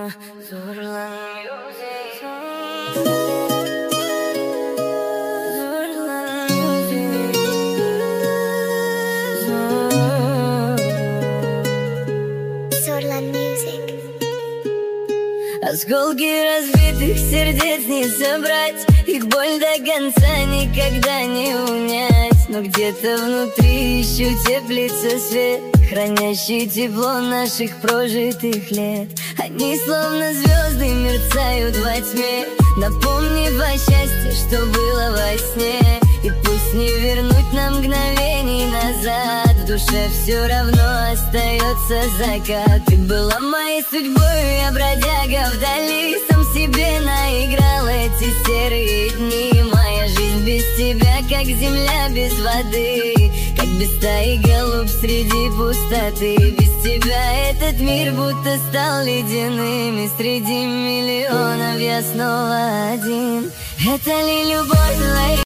Осколки разбитых сердец не собрать, их боль до конца никогда не унять. Но где-то внутри еще теплится свет, хранящий тепло наших прожитых лет. Они словно звезды мерцают во тьме, напомнив о счастье, что было во сне. И пусть не вернуть нам мгновений назад, в душе все равно остается закат. Ты была моей судьбой, я бродяга вдали, сам себе наиграл эти серые дни. Моя жизнь без тебя, как земля без воды, как без стаи голубь среди пустоты. Без тебя этот мир будто стал ледяным, и среди миллионов я снова один. Это ли любовь?